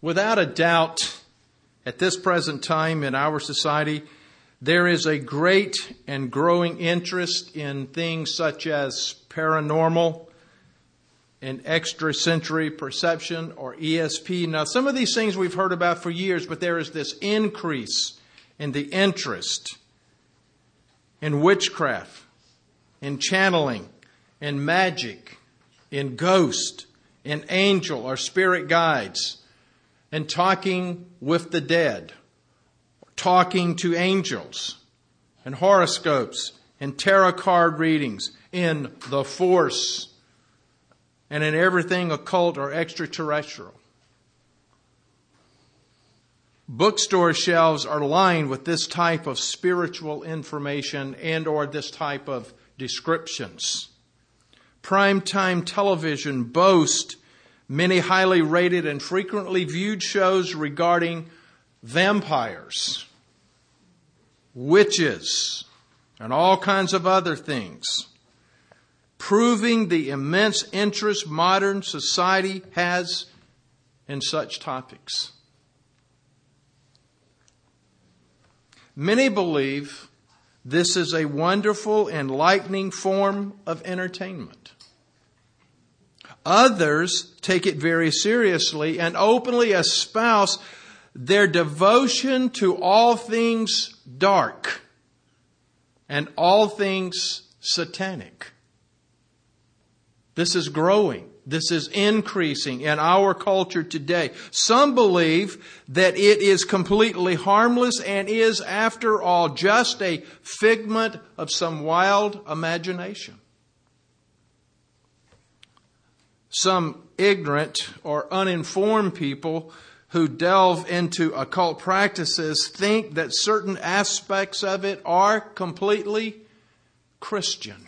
Without a doubt, at this present time in our society, there is a great and growing interest in things such as paranormal and extrasensory perception, or ESP. Now, some of these things we've heard about for years, but there is this increase in the interest in witchcraft, in channeling, in magic, in ghost, in angel or spirit guides, in talking with the dead, talking to angels, in horoscopes, in tarot card readings, in the Force, and in everything occult or extraterrestrial. Bookstore shelves are lined with this type of spiritual information and or this type of descriptions. Primetime television boasts many highly rated and frequently viewed shows regarding vampires, witches, and all kinds of other things, proving the immense interest modern society has in such topics. Many believe this is a wonderful, enlightening form of entertainment. Others take it very seriously and openly espouse their devotion to all things dark and all things satanic. This is growing. This is increasing in our culture today. Some believe that it is completely harmless and is, after all, just a figment of some wild imagination. Some ignorant or uninformed people who delve into occult practices think that certain aspects of it are completely Christian.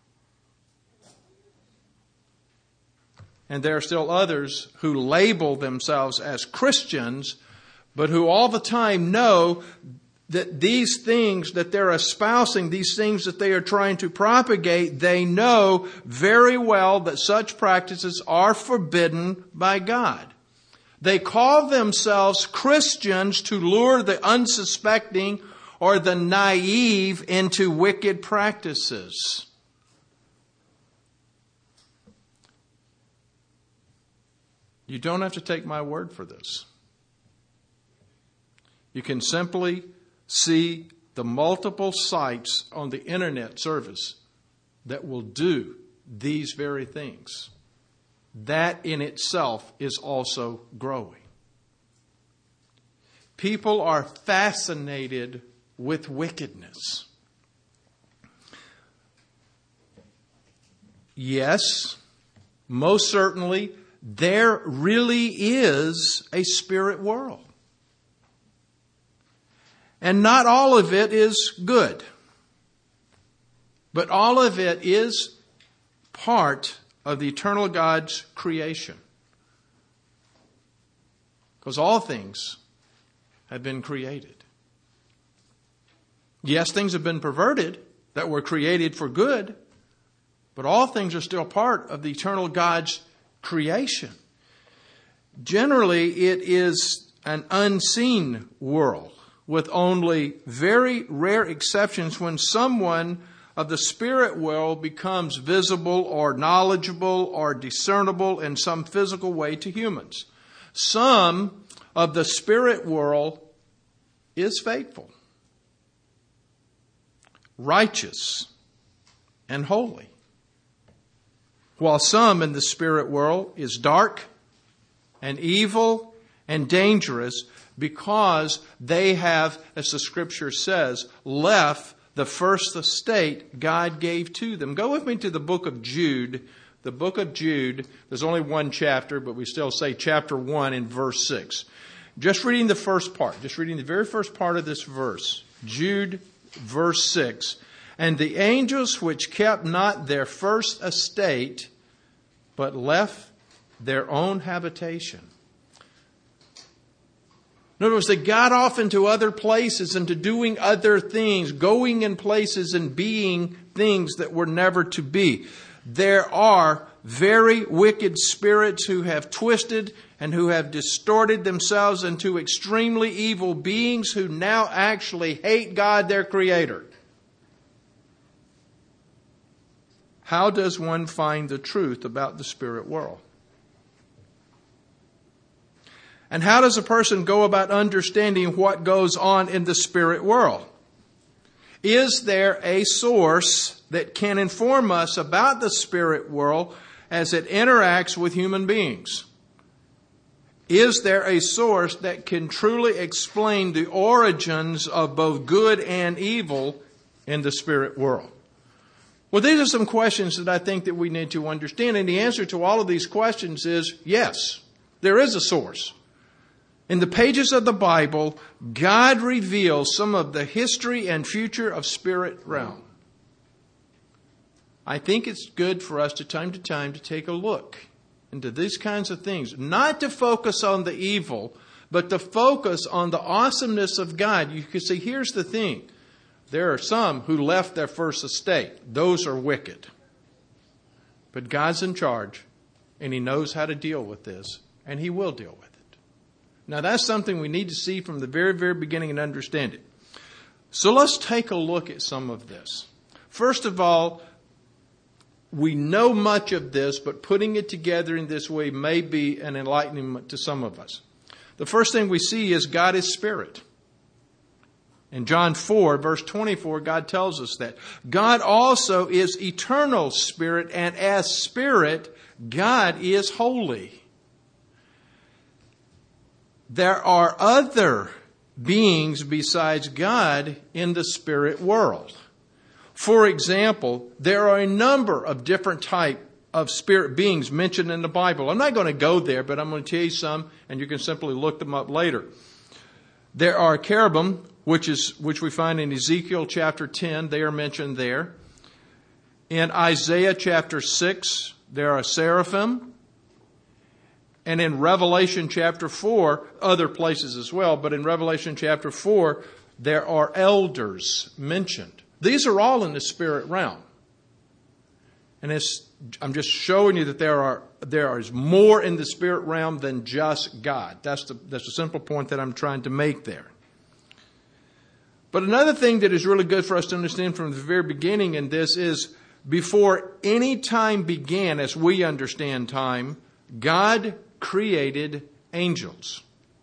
And there are still others who label themselves as Christians, but who all the time know that these things that they're espousing, these things that they are trying to propagate, they know very well that such practices are forbidden by God. They call themselves Christians to lure the unsuspecting or the naive into wicked practices. You don't have to take my word for this. You can simply see the multiple sites on the internet service that will do these very things. That in itself is also growing. People are fascinated with wickedness. Yes, most certainly, there really is a spirit world. And not all of it is good. But all of it is part of the eternal God's creation. Because all things have been created. Yes, things have been perverted that were created for good, but all things are still part of the eternal God's creation. Generally, it is an unseen world, with only very rare exceptions when someone of the spirit world becomes visible or knowledgeable or discernible in some physical way to humans. Some of the spirit world is faithful, righteous, and holy, while some in the spirit world is dark and evil and dangerous because they have, as the scripture says, left the first estate God gave to them. Go with me to the book of Jude. The book of Jude, there's only one chapter, but we still say chapter 1 in verse 6. Just reading the first part, just reading the very first part of this verse. Jude, verse 6. And the angels which kept not their first estate, but left their own habitation. In other words, they got off into other places, into doing other things, going in places and being things that were never to be. there are very wicked spirits who have twisted and who have distorted themselves into extremely evil beings who now actually hate God, their Creator. How does one find the truth about the spirit world? And how does a person go about understanding what goes on in the spirit world? Is there a source that can inform us about the spirit world as it interacts with human beings? Is there a source that can truly explain the origins of both good and evil in the spirit world? Well, these are some questions that I think that we need to understand. And the answer to all of these questions is yes, there is a source. In the pages of the Bible, God reveals some of the history and future of spirit realm. I think it's good for us to time to take a look into these kinds of things. Not to focus on the evil, but to focus on the awesomeness of God. You can see, here's the thing. There are some who left their first estate. Those are wicked. But God's in charge, and He knows how to deal with this, and He will deal with it. Now, that's something we need to see from the very, very beginning and understand it. So let's take a look at some of this. First of all, we know much of this, but putting it together in this way may be an enlightenment to some of us. The first thing we see is God is spirit. In John 4, verse 24, God tells us that God also is eternal spirit, and as spirit, God is holy. There are other beings besides God in the spirit world. For example, there are a number of different types of spirit beings mentioned in the Bible. I'm not going to go there, but I'm going to tell you some, and you can simply look them up later. There are cherubim, which we find in Ezekiel chapter 10. They are mentioned there. In Isaiah chapter 6, there are seraphim. And in Revelation chapter 4, other places as well, but in Revelation chapter 4, there are elders mentioned. These are all in the spirit realm. And I'm just showing you that there is more in the spirit realm than just God. That's the simple point that I'm trying to make there. But another thing that is really good for us to understand from the very beginning in this is before any time began, as we understand time, God created angels.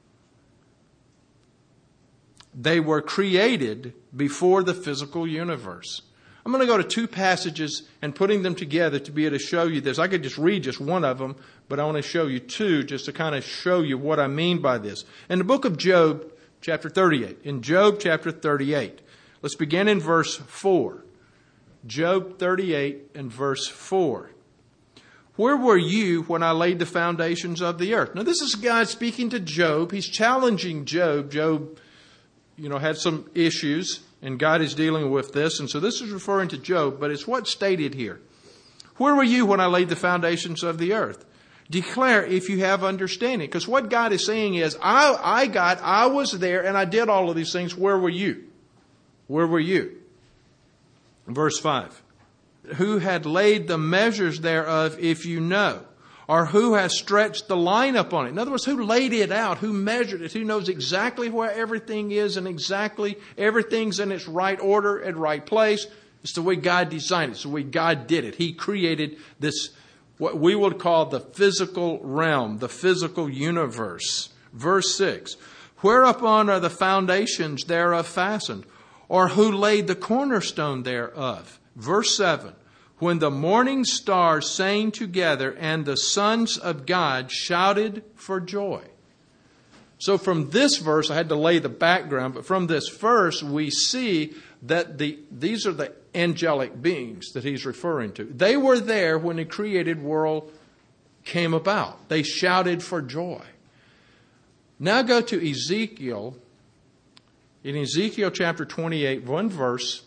They were created before the physical universe. I'm going to go to two passages and putting them together to be able to show you this. I could just read just one of them, but I want to show you two just to kind of show you what I mean by this. In the book of Job, chapter 38. In Job chapter 38. Let's begin in verse 4. Job 38 and verse 4. Where were you when I laid the foundations of the earth? Now this is God speaking to Job. He's challenging Job. Job, had some issues, and God is dealing with this. And so this is referring to Job, but it's what's stated here. Where were you when I laid the foundations of the earth? Declare if you have understanding. Because what God is saying is, I was there and I did all of these things. Where were you? Where were you? Verse 5. Who had laid the measures thereof, if you know? Or who has stretched the line upon it? In other words, who laid it out? Who measured it? Who knows exactly where everything is and exactly everything's in its right order and right place? It's the way God designed it. It's the way God did it. He created this, what we would call the physical realm, the physical universe. Verse 6. Whereupon are the foundations thereof fastened? Or who laid the cornerstone thereof? Verse 7. When the morning stars sang together and the sons of God shouted for joy. So from this verse, I had to lay the background, but from this verse we see that these are the angelic beings that he's referring to. They were there when the created world came about. They shouted for joy. Now go to Ezekiel. In Ezekiel chapter 28, one verse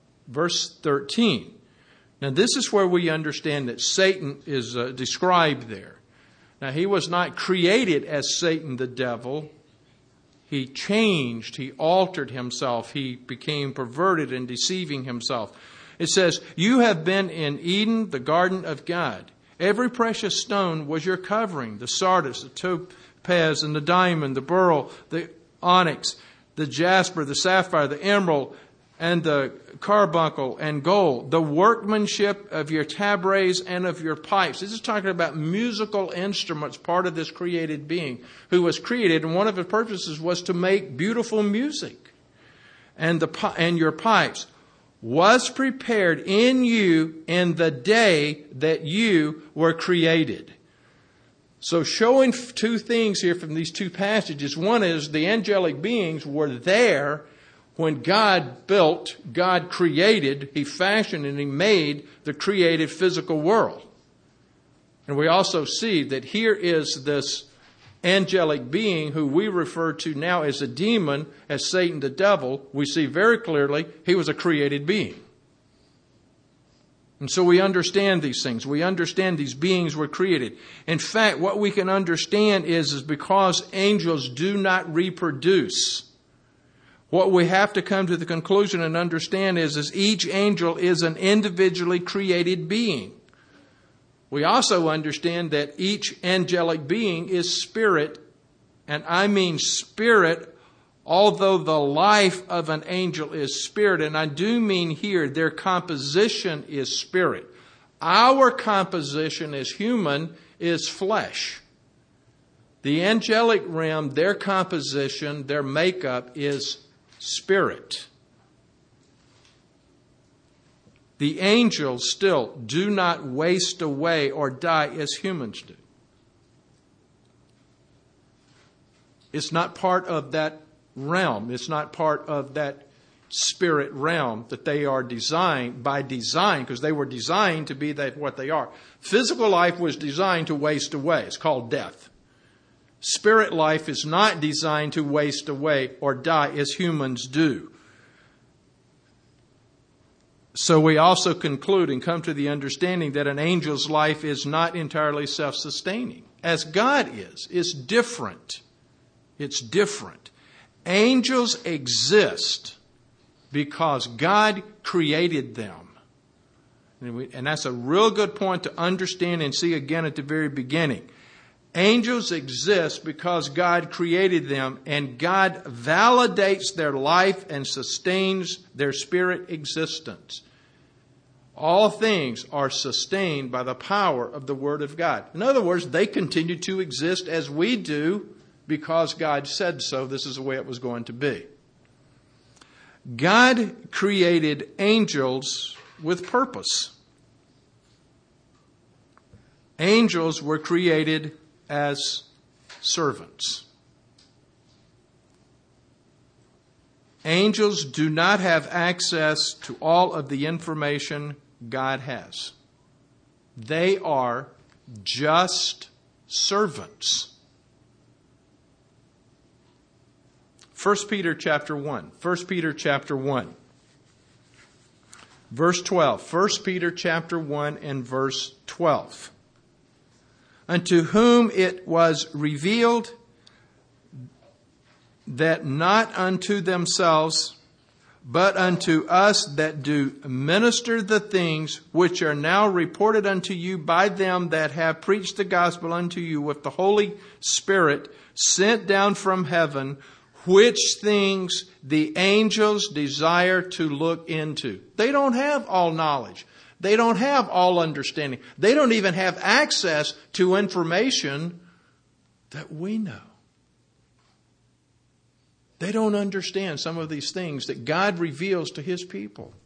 13. Now this is where we understand that Satan is described there. Now he was not created as Satan the devil. He changed, he altered himself, he became perverted and deceiving himself. It says, you have been in Eden, the garden of God. Every precious stone was your covering, the sardius, the topaz, and the diamond, the beryl, the onyx, the jasper, the sapphire, the emerald, and the carbuncle and gold, the workmanship of your tabrets and of your pipes. This is talking about musical instruments, part of this created being who was created, and one of his purposes was to make beautiful music. And your pipes was prepared in you in the day that you were created. So showing two things here from these two passages. One is the angelic beings were there when God built, God created, He fashioned and He made the created physical world. And we also see that here is this angelic being who we refer to now as a demon, as Satan the devil. We see very clearly he was a created being. And so we understand these things. We understand these beings were created. In fact, what we can understand is because angels do not reproduce, what we have to come to the conclusion and understand is each angel is an individually created being. We also understand that each angelic being is spirit, and I mean spirit, although the life of an angel is spirit, and I do mean here their composition is spirit. Our composition as human is flesh. The angelic realm, their composition, their makeup is spirit. The angels still do not waste away or die as humans do. It's not part of that realm. It's not part of that spirit realm that they are designed by design, because they were designed to be that what they are. Physical life was designed to waste away. It's called death. Spirit life is not designed to waste away or die as humans do. So we also conclude and come to the understanding that an angel's life is not entirely self-sustaining, as God is. It's different. It's different. Angels exist because God created them. And that's a real good point to understand and see again at the very beginning. Angels exist because God created them, and God validates their life and sustains their spirit existence. All things are sustained by the power of the Word of God. In other words, they continue to exist as we do because God said so. This is the way it was going to be. God created angels with purpose. Angels were created as servants. Angels do not have access to all of the information God has. They are just servants. 1 Peter chapter 1. 1 Peter chapter 1. Verse 12. 1 Peter chapter 1 and verse 12. Unto whom it was revealed that not unto themselves, but unto us that do minister the things which are now reported unto you by them that have preached the gospel unto you with the Holy Spirit sent down from heaven, which things the angels desire to look into. They don't have all knowledge. They don't have all understanding. They don't even have access to information that we know. They don't understand some of these things that God reveals to His people.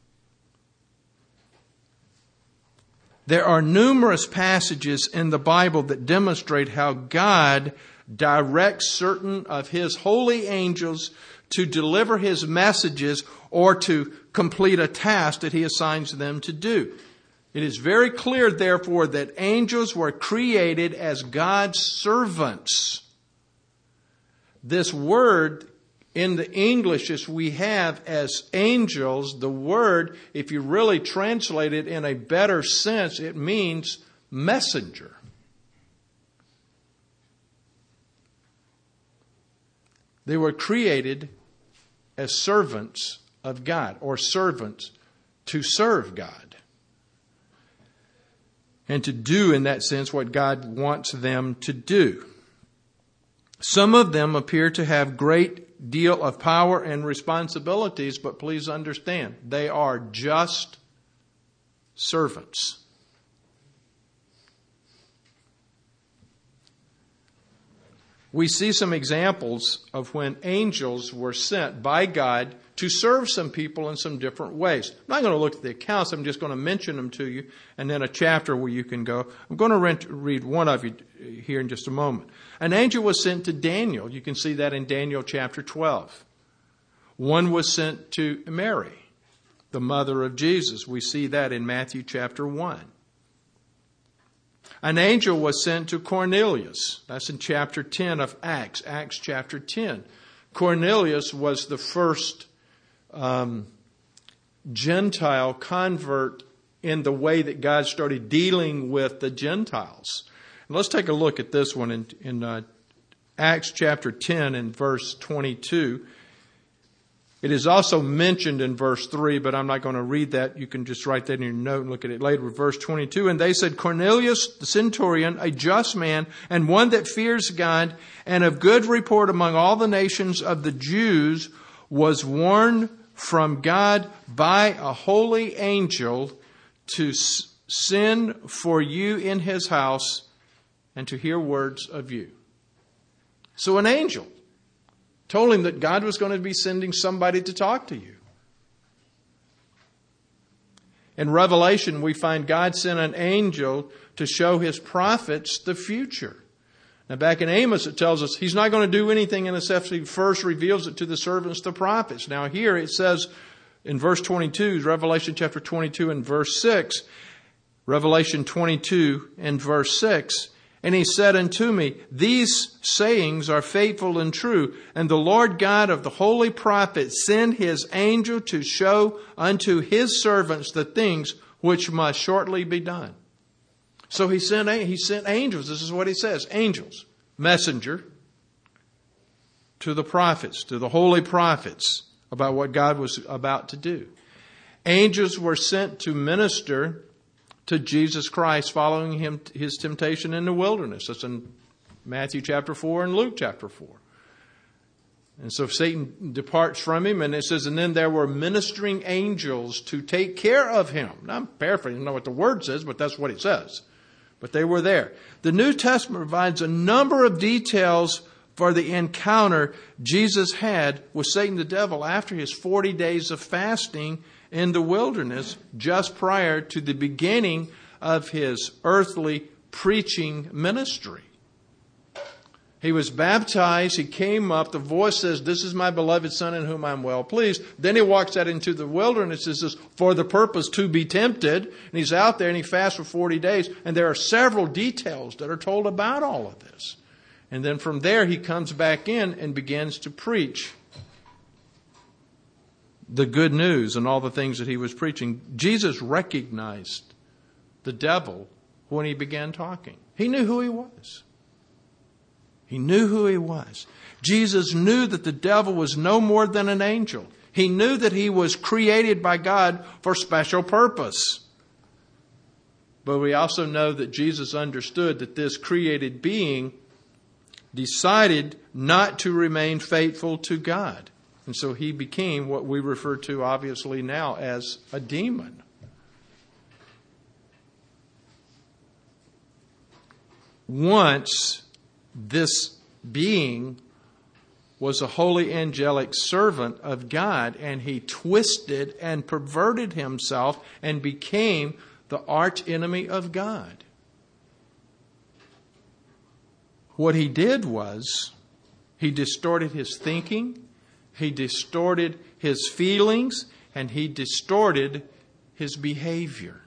There are numerous passages in the Bible that demonstrate how God directs certain of His holy angels to deliver His messages or to complete a task that He assigns them to do. It is very clear, therefore, that angels were created as God's servants. This word in the English as we have as angels, the word, if you really translate it in a better sense, it means messenger. They were created as servants of God, or servants to serve God and to do, in that sense, what God wants them to do. Some of them appear to have great deal of power and responsibilities, but please understand, they are just servants. We see some examples of when angels were sent by God to serve some people in some different ways. I'm not going to look at the accounts. I'm just going to mention them to you, and then a chapter where you can go. I'm going to read one of you here in just a moment. An angel was sent to Daniel. You can see that in Daniel chapter 12. One was sent to Mary, the mother of Jesus. We see that in Matthew chapter 1. An angel was sent to Cornelius. That's in chapter 10 of Acts, Acts chapter 10. Cornelius was the first Gentile convert in the way that God started dealing with the Gentiles. And let's take a look at this one in Acts chapter 10 and verse 22. It is also mentioned in verse 3, but I'm not going to read that. You can just write that in your note and look at it later. Verse 22, and they said, Cornelius the centurion, a just man, and one that fears God, and of good report among all the nations of the Jews, was warned from God by a holy angel to send for you in his house and to hear words of you. So an angel told him that God was going to be sending somebody to talk to you. In Revelation, we find God sent an angel to show his prophets the future. Now back in Amos, it tells us he's not going to do anything unless he first reveals it to the servants, the prophets. Now here it says in verse 22, Revelation chapter 22 and verse 6, Revelation 22 and verse 6, and he said unto me, these sayings are faithful and true, and the Lord God of the holy prophets send his angel to show unto his servants the things which must shortly be done. So he sent angels. This is what he says. Angels, messenger to the prophets, to the holy prophets about what God was about to do. Angels were sent to minister to Jesus Christ following his temptation in the wilderness. That's in Matthew chapter 4 and Luke chapter 4. And so Satan departs from him, and it says, and then there were ministering angels to take care of him. Now I'm paraphrasing, I don't know what the word says, but that's what it says. But they were there. The New Testament provides a number of details for the encounter Jesus had with Satan the devil after his 40 days of fasting in the wilderness, just prior to the beginning of his earthly preaching ministry. He was baptized. He came up. The voice says, this is my beloved Son in whom I'm well pleased. Then he walks out into the wilderness. It says, for the purpose to be tempted. And he's out there and he fasts for 40 days. And there are several details that are told about all of this. And then from there he comes back in and begins to preach the good news and all the things that he was preaching. Jesus recognized the devil when he began talking. He knew who he was. He knew who he was. Jesus knew that the devil was no more than an angel. He knew that he was created by God for special purpose. But we also know that Jesus understood that this created being decided not to remain faithful to God. And so he became what we refer to obviously now as a demon. Once this being was a holy angelic servant of God, and he twisted and perverted himself and became the arch enemy of God. What he did was he distorted his thinking, he distorted his feelings, and he distorted his behavior.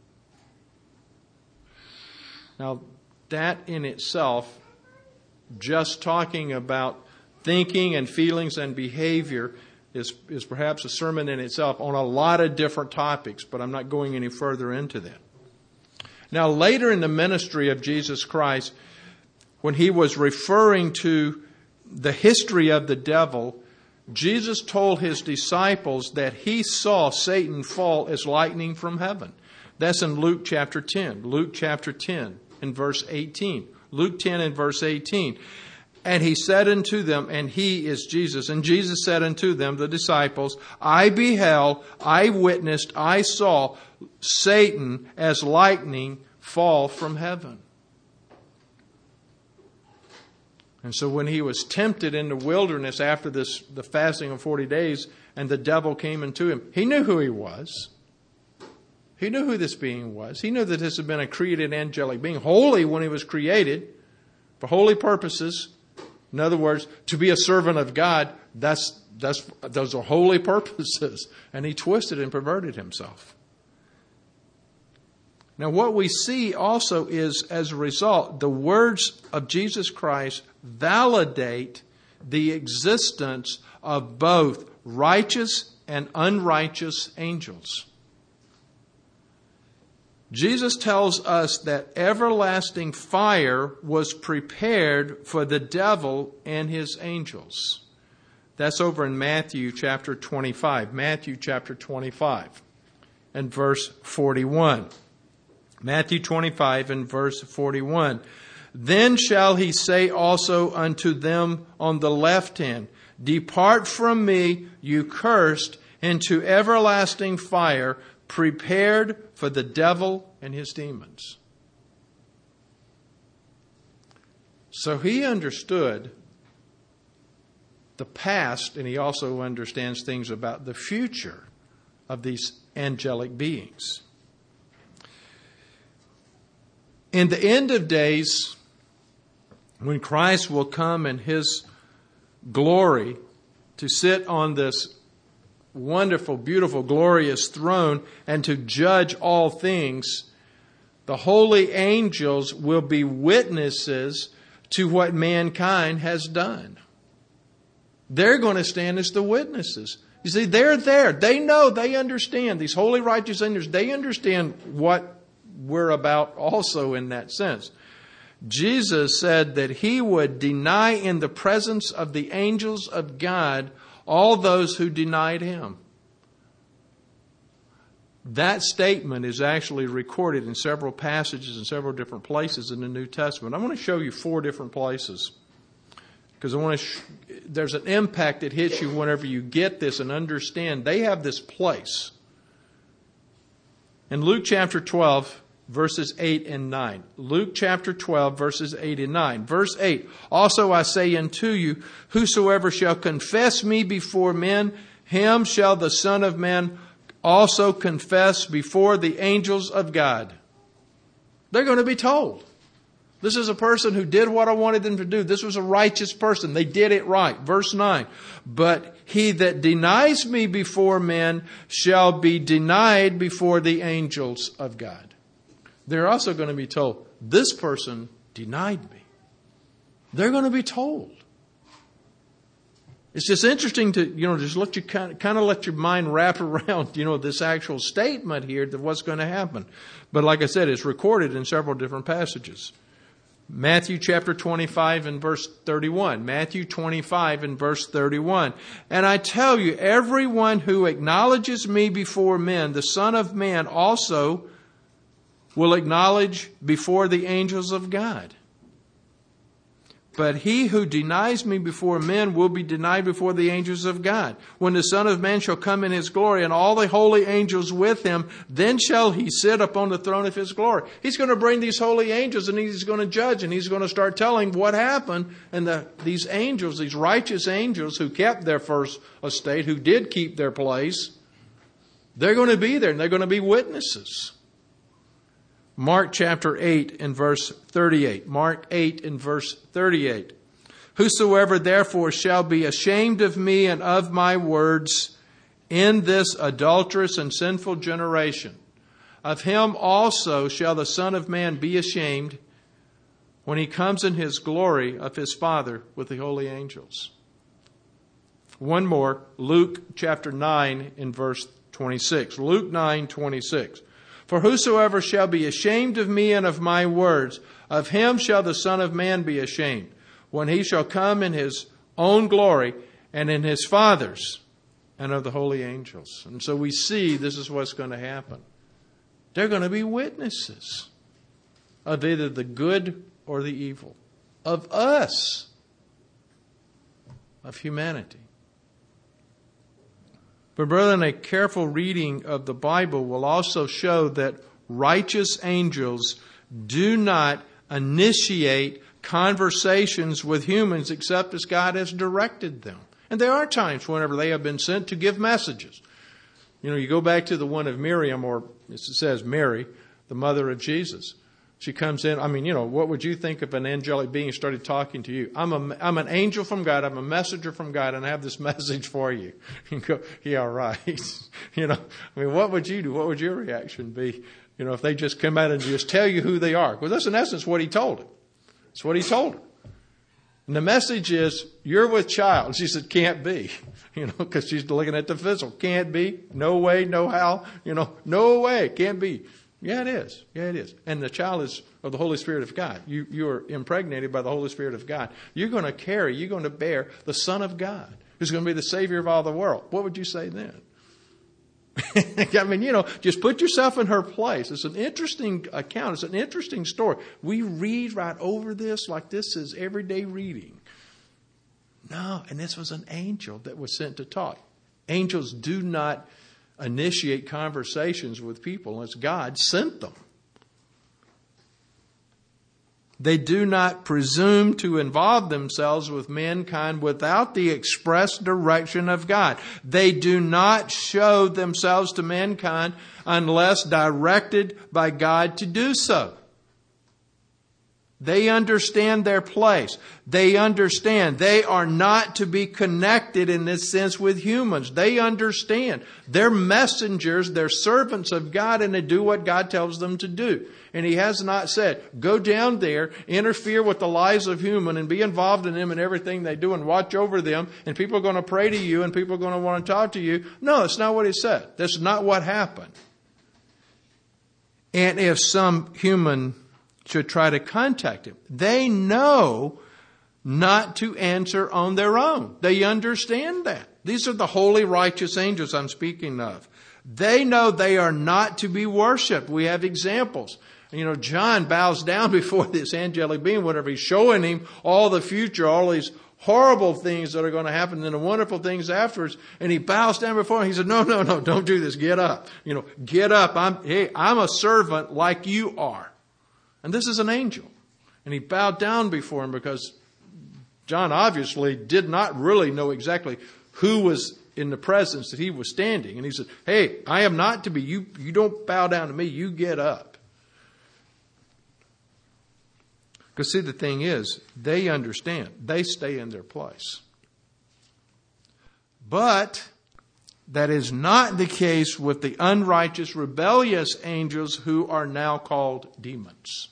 Now, that in itself, just talking about thinking and feelings and behavior is perhaps a sermon in itself on a lot of different topics, but I'm not going any further into that. Now, later in the ministry of Jesus Christ, when he was referring to the history of the devil, Jesus told his disciples that he saw Satan fall as lightning from heaven. That's in Luke chapter 10. Luke chapter 10 and verse 18. Luke 10 and verse 18. And he said unto them, and he is Jesus, and Jesus said unto them, the disciples, I beheld, I witnessed, I saw Satan as lightning fall from heaven. And so when he was tempted in the wilderness after the fasting of 40 days, and the devil came into him, he knew who he was. He knew who this being was. He knew that this had been a created angelic being, holy when he was created, for holy purposes. In other words, to be a servant of God, those are holy purposes. And he twisted and perverted himself. Now what we see also is, as a result, the words of Jesus Christ validate the existence of both righteous and unrighteous angels. Jesus tells us that everlasting fire was prepared for the devil and his angels. That's over in Matthew chapter 25. Matthew chapter 25 and verse 41. Matthew 25 and verse 41. Then shall he say also unto them on the left hand, Depart from me, you cursed, into everlasting fire, prepared for the devil and his demons. So he understood the past, and he also understands things about the future of these angelic beings. In the end of days, when Christ will come in his glory to sit on this wonderful, beautiful, glorious throne and to judge all things, the holy angels will be witnesses to what mankind has done. They're going to stand as the witnesses. You see, they're there. They know, they understand. These holy, righteous angels, they understand what we're about also in that sense. Jesus said that he would deny in the presence of the angels of God all those who denied him. That statement is actually recorded in several passages in several different places in the New Testament. I want to show you 4 different places, because I want to there's an impact that hits you whenever you get this and understand they have this place. In Luke chapter 12, verses 8 and 9. Luke chapter 12, verses 8 and 9. Verse 8, Also I say unto you, whosoever shall confess me before men, him shall the Son of Man also confess before the angels of God. They're going to be told. This is a person who did what I wanted them to do. This was a righteous person. They did it right. Verse 9, But he that denies me before men shall be denied before the angels of God. They're also going to be told, this person denied me. They're going to be told. It's just interesting to, just let you kind of let your mind wrap around, this actual statement here of what's going to happen. But like I said, it's recorded in several different passages. Matthew chapter 25 and verse 31. Matthew 25 and verse 31. And I tell you, everyone who acknowledges me before men, the Son of Man also will acknowledge before the angels of God. But he who denies me before men will be denied before the angels of God. When the Son of Man shall come in his glory and all the holy angels with him, then shall he sit upon the throne of his glory. He's going to bring these holy angels and he's going to judge and he's going to start telling what happened. And these angels, these righteous angels who kept their first estate, who did keep their place, they're going to be there and they're going to be witnesses. Mark chapter 8 and verse 38. Mark 8 and verse 38. Whosoever therefore shall be ashamed of me and of my words in this adulterous and sinful generation, of him also shall the Son of Man be ashamed when he comes in his glory of his Father with the holy angels. One more, Luke chapter 9 and verse 26. Luke 9:26. For whosoever shall be ashamed of me and of my words, of him shall the Son of Man be ashamed, when he shall come in his own glory and in his fathers, and of the holy angels. And so we see this is what's going to happen. They're going to be witnesses of either the good or the evil, of us, of humanity. But brethren, a careful reading of the Bible will also show that righteous angels do not initiate conversations with humans except as God has directed them. And there are times whenever they have been sent to give messages. You know, you go back to the one of Miriam, or it says Mary, the mother of Jesus. She comes in. I mean, you know, what would you think if an angelic being started talking to you? I'm an angel from God. I'm a messenger from God, and I have this message for you. You go, yeah, right. You know, I mean, what would you do? What would your reaction be? You know, if they just come out and just tell you who they are. Well, that's in essence what he told him. That's what he told her. And the message is, you're with child. And she said, can't be. You know, because she's looking at the physical. Can't be. No way, no how. You know, no way. Can't be. Yeah, it is. Yeah, it is. And the child is of the Holy Spirit of God. You are impregnated by the Holy Spirit of God. You're going to bear the Son of God, who's going to be the Savior of all the world. What would you say then? I mean, you know, just put yourself in her place. It's an interesting account. It's an interesting story. We read right over this like this is everyday reading. No, and this was an angel that was sent to talk. Angels do not initiate conversations with people unless God sent them. They do not presume to involve themselves with mankind without the express direction of God. They do not show themselves to mankind unless directed by God to do so. They understand their place. They understand they are not to be connected in this sense with humans. They understand they're messengers, they're servants of God, and they do what God tells them to do. And He has not said, go down there, interfere with the lives of human and be involved in them and everything they do and watch over them, and people are going to pray to you and people are going to want to talk to you. No, it's not what He said. That's not what happened. And if some human should try to contact Him, they know not to answer on their own. They understand that. These are the holy, righteous angels I'm speaking of. They know they are not to be worshipped. We have examples. You know, John bows down before this angelic being whenever he's showing him all the future, all these horrible things that are going to happen and the wonderful things afterwards. And he bows down before him. He said, no, don't do this. Get up. You know, get up. I'm a servant like you are. And this is an angel. And he bowed down before him because John obviously did not really know exactly who was in the presence that he was standing. And he said, hey, I am not to be. You don't bow down to me. You get up. Because see, the thing is, they understand. They stay in their place. But that is not the case with the unrighteous, rebellious angels who are now called demons.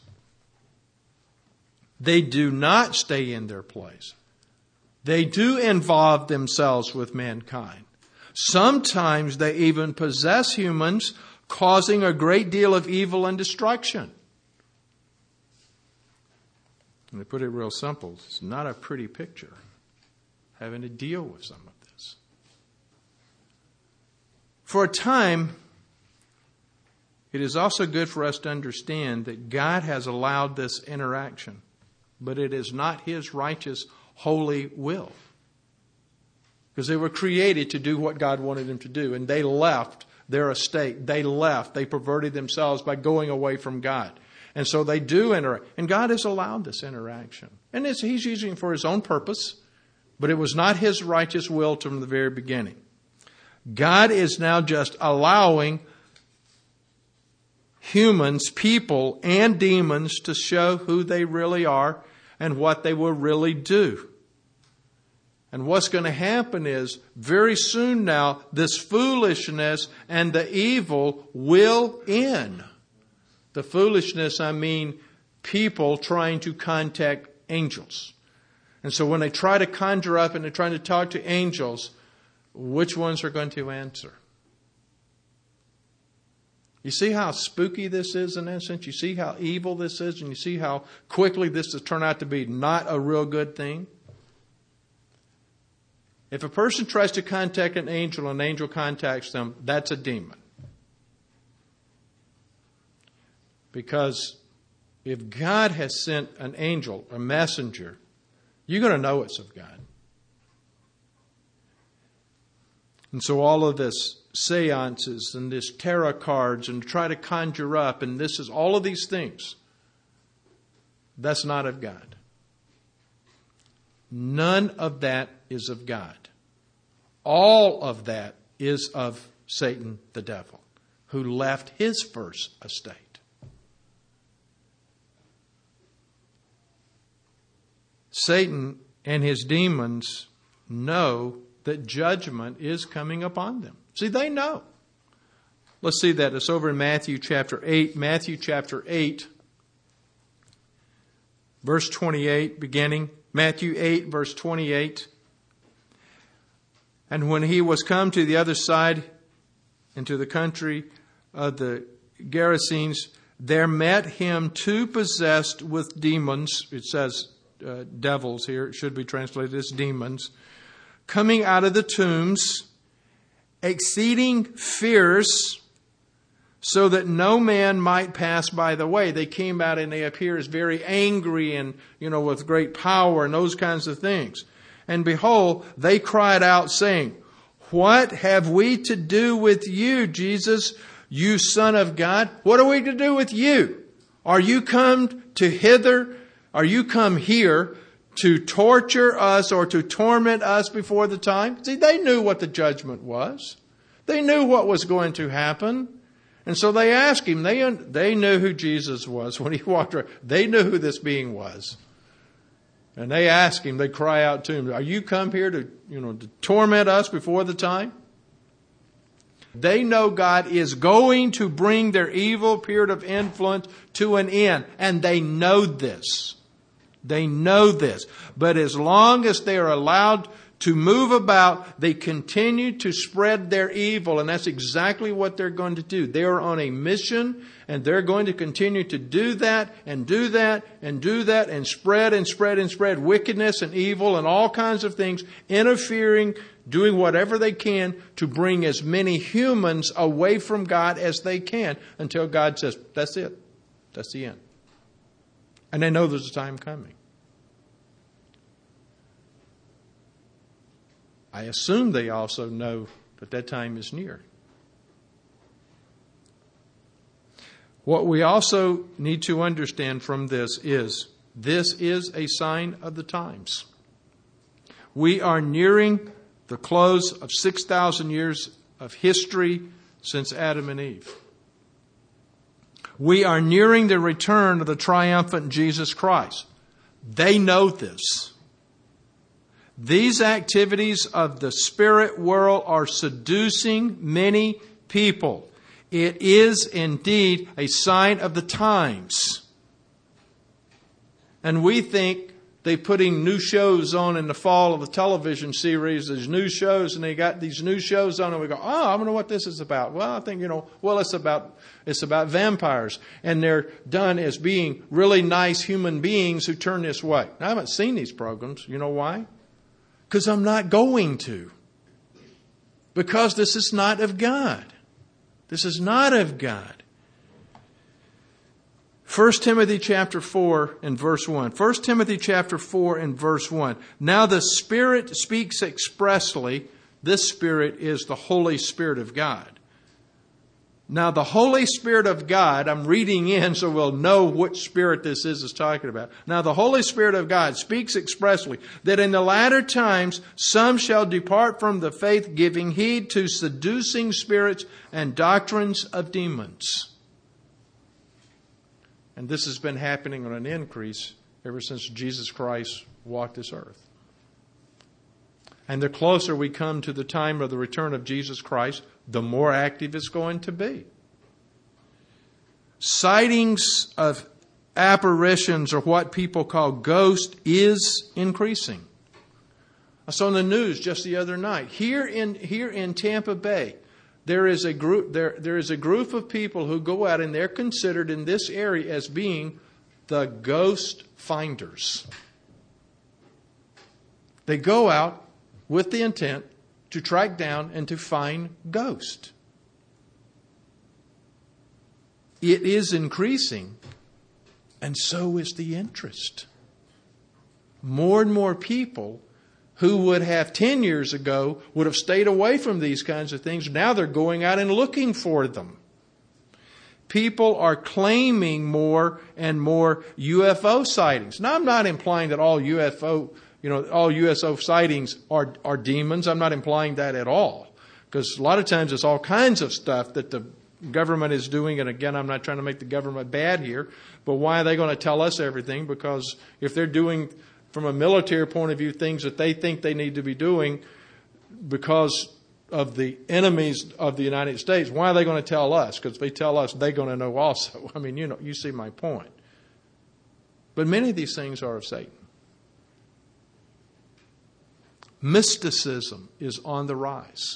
They do not stay in their place. They do involve themselves with mankind. Sometimes they even possess humans, causing a great deal of evil and destruction. And to put it real simple, it's not a pretty picture having to deal with some of this. For a time, it is also good for us to understand that God has allowed this interaction, but it is not His righteous, holy will. Because they were created to do what God wanted them to do, and they left their estate. They left. They perverted themselves by going away from God. And so they do interact. And God has allowed this interaction. And He's using it for His own purpose, but it was not His righteous will from the very beginning. God is now just allowing humans, people, and demons to show who they really are and what they will really do. And what's going to happen is, very soon now, this foolishness and the evil will end. The foolishness, I mean people trying to contact angels. And so when they try to conjure up and they're trying to talk to angels, which ones are going to answer? You see how spooky this is in that sense? You see how evil this is? And you see how quickly this has turned out to be not a real good thing? If a person tries to contact an angel contacts them, that's a demon. Because if God has sent an angel, a messenger, you're going to know it's of God. And so all of this seances and this tarot cards and try to conjure up and this is all of these things, that's not of God. None of that is of God. All of that is of Satan, the devil, who left his first estate. Satan and his demons know that judgment is coming upon them. See, they know. Let's see that. It's over in Matthew chapter 8. Matthew chapter 8, verse 28, beginning. Matthew 8, verse 28. And when he was come to the other side, into the country of the Gerasenes, there met him two possessed with demons. It says devils here. It should be translated as demons. Coming out of the tombs, exceeding fierce, so that no man might pass by the way. They came out and they appear as very angry and, with great power and those kinds of things. And behold, they cried out, saying, What have we to do with you, Jesus, you Son of God? What are we to do with you? Are you come here to torture us or to torment us before the time? See, they knew what the judgment was. They knew what was going to happen. And so they asked him. They knew who Jesus was when he walked around. They knew who this being was. And they ask him, they cry out to him, Are you come here to torment us before the time? They know God is going to bring their evil period of influence to an end. And they know this. They know this. But as long as they are allowed to move about, they continue to spread their evil. And that's exactly what they're going to do. They are on a mission, and they're going to continue to do that and do that and do that and spread and spread and spread wickedness and evil and all kinds of things, interfering, doing whatever they can to bring as many humans away from God as they can until God says, that's it. That's the end. And they know there's a time coming. I assume they also know that time is near. What we also need to understand from this is a sign of the times. We are nearing the close of 6,000 years of history since Adam and Eve. We are nearing the return of the triumphant Jesus Christ. They know this. These activities of the spirit world are seducing many people. It is indeed a sign of the times. And we think they're putting new shows on in the fall of the television series. There's new shows, and they got these new shows on, and we go, I don't know what this is about. Well, I think, it's about vampires. And they're done as being really nice human beings who turn this way. Now, I haven't seen these programs. You know why? Because I'm not going to. Because this is not of God. This is not of God. 1 Timothy chapter 4 and verse 1. 1 Timothy chapter 4 and verse 1. Now the Spirit speaks expressly. This Spirit is the Holy Spirit of God. Now the Holy Spirit of God, I'm reading in so we'll know which Spirit this is talking about. Now the Holy Spirit of God speaks expressly that in the latter times some shall depart from the faith, giving heed to seducing spirits and doctrines of demons. And this has been happening on an increase ever since Jesus Christ walked this earth. And the closer we come to the time of the return of Jesus Christ, the more active it's going to be. Sightings of apparitions, or what people call ghosts, is increasing. I saw on the news just the other night, here in Tampa Bay, there is a group of people who go out, and they're considered in this area as being the ghost finders. They go out with the intent to track down and to find ghosts. It is increasing, and so is the interest. More and more people who would have 10 years ago would have stayed away from these kinds of things. Now they're going out and looking for them. People are claiming more and more UFO sightings. Now, I'm not implying that all UFO sightings are demons. I'm not implying that at all. Because a lot of times it's all kinds of stuff that the government is doing. And again, I'm not trying to make the government bad here. But why are they going to tell us everything? Because if they're doing, from a military point of view, things that they think they need to be doing because of the enemies of the United States, why are they going to tell us? Because if they tell us, they're going to know also. I mean, you see my point. But many of these things are of Satan. Mysticism is on the rise.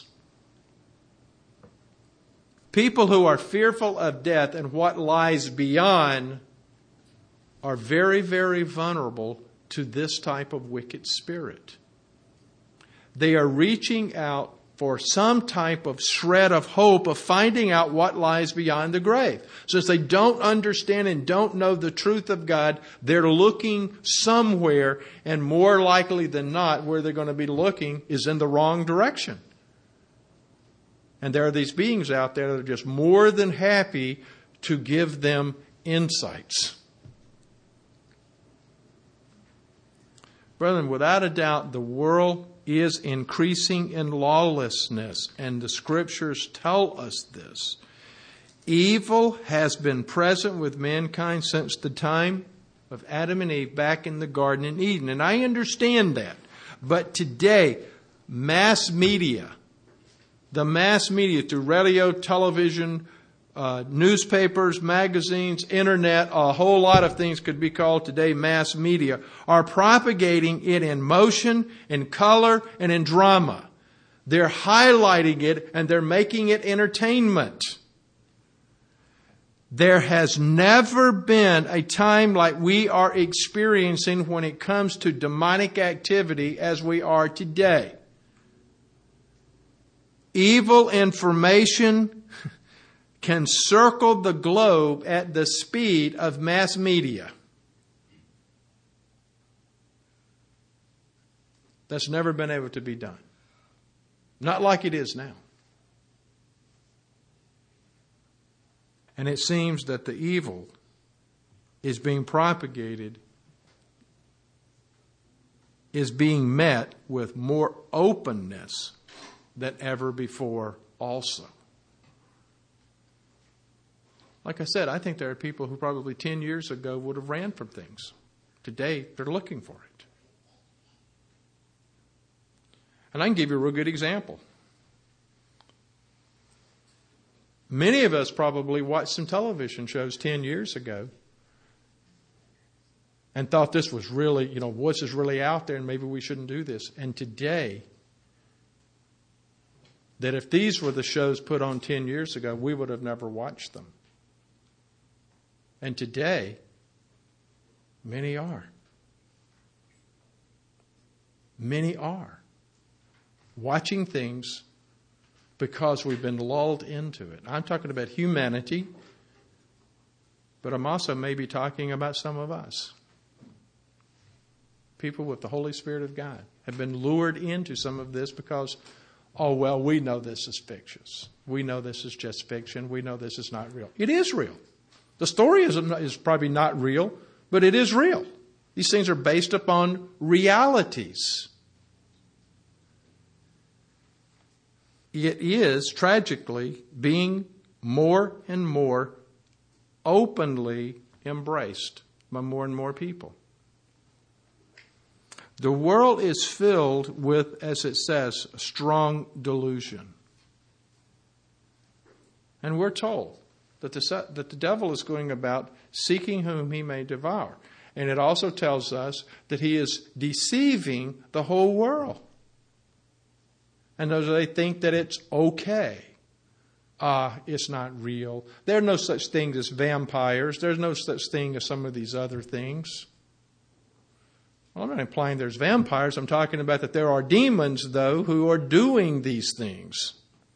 People who are fearful of death and what lies beyond are very, very vulnerable to this type of wicked spirit. They are reaching out for some type of shred of hope of finding out what lies beyond the grave. Since they don't understand and don't know the truth of God, they're looking somewhere, and more likely than not, where they're going to be looking is in the wrong direction. And there are these beings out there that are just more than happy to give them insights. Brethren, without a doubt, the world is increasing in lawlessness, and the Scriptures tell us this. Evil has been present with mankind since the time of Adam and Eve back in the Garden in Eden, and I understand that. But today, mass media, through radio, television, newspapers, magazines, internet, a whole lot of things could be called today mass media, are propagating it in motion, in color, and in drama. They're highlighting it and they're making it entertainment. There has never been a time like we are experiencing when it comes to demonic activity as we are today. Evil information can circle the globe at the speed of mass media. That's never been able to be done. Not like it is now. And it seems that the evil is being propagated, is being met with more openness than ever before also. Like I said, I think there are people who probably 10 years ago would have ran from things. Today, they're looking for it. And I can give you a real good example. Many of us probably watched some television shows 10 years ago and thought this was really, this is really out there and maybe we shouldn't do this. And today, that if these were the shows put on 10 years ago, we would have never watched them. And today, many are. Many are watching things because we've been lulled into it. I'm talking about humanity, but I'm also maybe talking about some of us. People with the Holy Spirit of God have been lured into some of this because, we know this is fictitious. We know this is just fiction. We know this is not real. It is real. The story is probably not real, but it is real. These things are based upon realities. It is, tragically, being more and more openly embraced by more and more people. The world is filled with, as it says, strong delusion. And we're told that the devil is going about seeking whom he may devour. And it also tells us that he is deceiving the whole world. And those they think that it's okay. It's not real. There's no such thing as vampires. There's no such thing as some of these other things. Well, I'm not implying there's vampires. I'm talking about that there are demons, though, who are doing these things.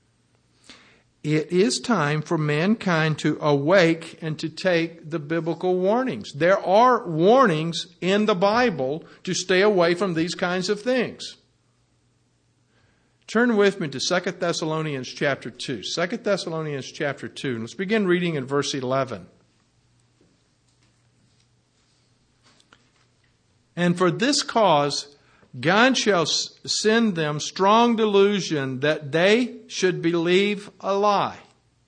It is time for mankind to awake and to take the biblical warnings. There are warnings in the Bible to stay away from these kinds of things. Turn with me to 2 Thessalonians chapter 2. 2 Thessalonians chapter 2. Let's begin reading in verse 11. And for this cause God shall send them strong delusion that they should believe a lie,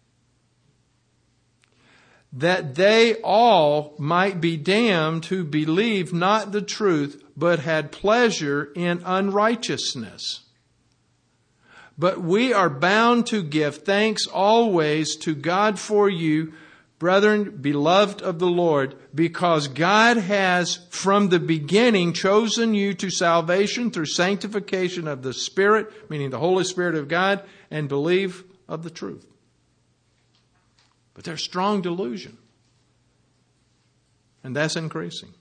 that they all might be damned who believed not the truth, but had pleasure in unrighteousness. But we are bound to give thanks always to God for you, brethren, beloved of the Lord, because God has from the beginning chosen you to salvation through sanctification of the Spirit, meaning the Holy Spirit of God, and belief of the truth. But there's strong delusion. And that's increasing.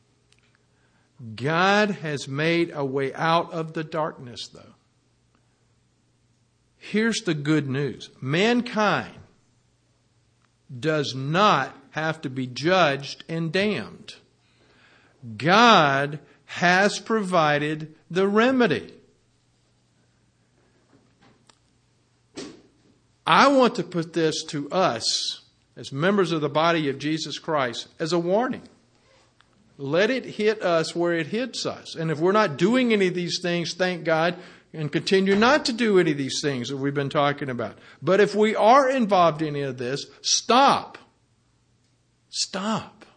God has made a way out of the darkness, though. Here's the good news. Mankind does not have to be judged and damned. God has provided the remedy. I want to put this to us as members of the body of Jesus Christ as a warning. Let it hit us where it hits us. And if we're not doing any of these things, thank God, and continue not to do any of these things that we've been talking about. But if we are involved in any of this, stop. Stop.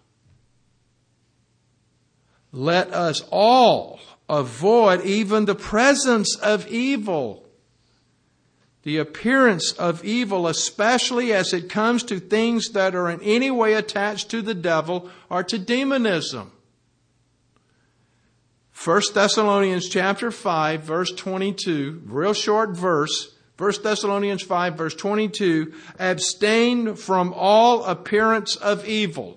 Let us all avoid even the presence of evil, the appearance of evil, especially as it comes to things that are in any way attached to the devil or to demonism. 1 Thessalonians chapter 5, verse 22, real short verse. 1 Thessalonians 5, verse 22, abstain from all appearance of evil.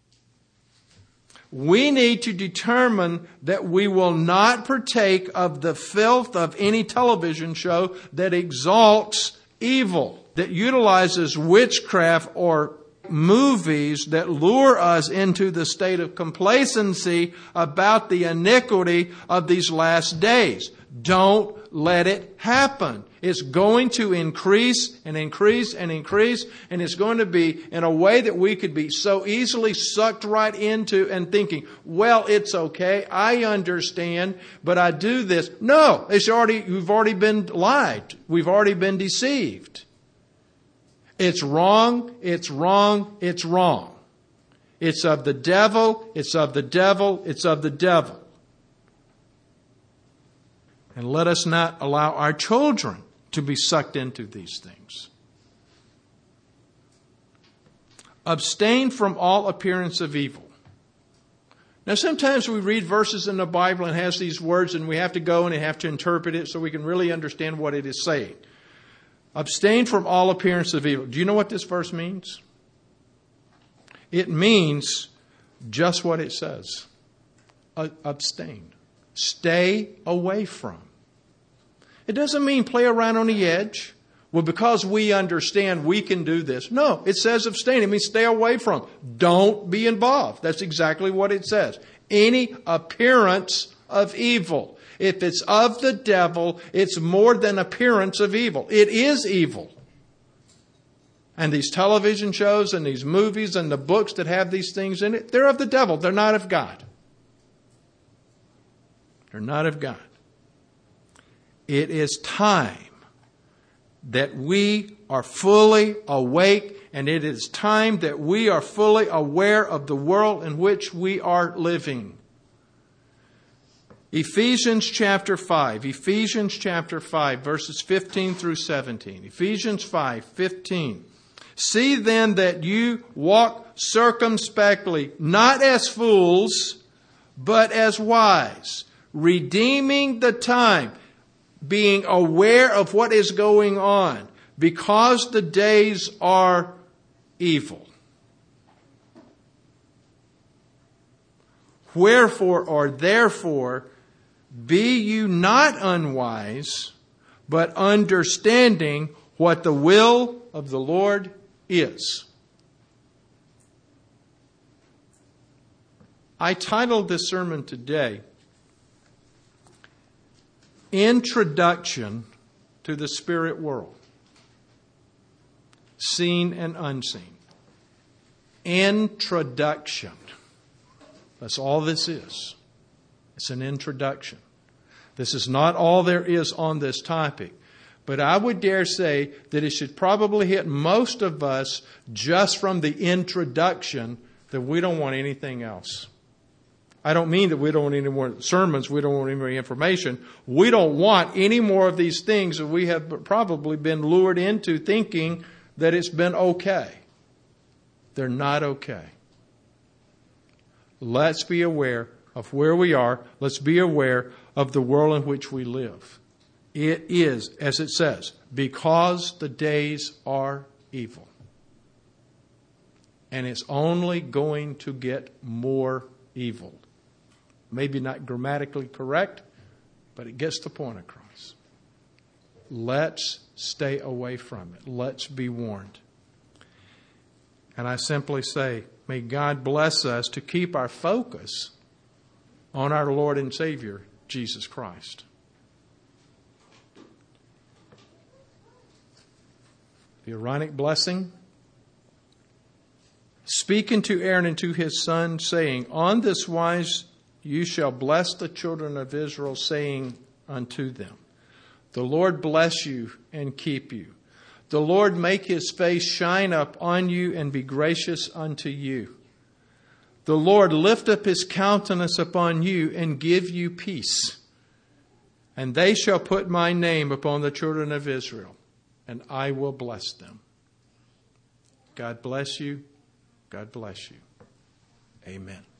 We need to determine that we will not partake of the filth of any television show that exalts evil, that utilizes witchcraft or movies that lure us into the state of complacency about the iniquity of these last days. Don't let it happen. It's going to increase and increase and increase, and it's going to be in a way that we could be so easily sucked right into and thinking, well, it's okay, I understand, but I do this. No, you've already been lied. We've already been deceived. It's wrong, it's wrong, it's wrong. It's of the devil, it's of the devil, it's of the devil. And let us not allow our children to be sucked into these things. Abstain from all appearance of evil. Now, sometimes we read verses in the Bible and it has these words, and we have to go and have to interpret it so we can really understand what it is saying. Abstain from all appearance of evil. Do you know what this verse means? It means just what it says. Abstain. Stay away from. It doesn't mean play around on the edge. Well, because we understand we can do this. No, it says abstain. It means stay away from. Don't be involved. That's exactly what it says. Any appearance of evil. If it's of the devil, it's more than appearance of evil. It is evil. And these television shows and these movies and the books that have these things in it, they're of the devil. They're not of God. They're not of God. It is time that we are fully awake, and it is time that we are fully aware of the world in which we are living. Ephesians chapter 5, verses 15 through 17. Ephesians 5:15. See then that you walk circumspectly, not as fools, but as wise, redeeming the time, being aware of what is going on, because the days are evil. Wherefore or therefore, be you not unwise, but understanding what the will of the Lord is. I titled this sermon today, Introduction to the Spirit World. Seen and unseen. Introduction. That's all this is. It's an introduction. This is not all there is on this topic. But I would dare say that it should probably hit most of us just from the introduction that we don't want anything else. I don't mean that we don't want any more sermons, we don't want any more information. We don't want any more of these things that we have probably been lured into thinking that it's been okay. They're not okay. Let's be aware of where we are. Let's be aware of the world in which we live. It is, as it says, because the days are evil. And it's only going to get more evil. Maybe not grammatically correct, but it gets the point across. Let's stay away from it. Let's be warned. And I simply say, may God bless us to keep our focus on our Lord and Savior, Jesus Christ. The Aaronic blessing. Speaking to Aaron and to his son, saying, on this wise you shall bless the children of Israel, saying unto them, the Lord bless you and keep you. The Lord make his face shine up on you and be gracious unto you. The Lord lift up his countenance upon you and give you peace. And they shall put my name upon the children of Israel, and I will bless them. God bless you. God bless you. Amen.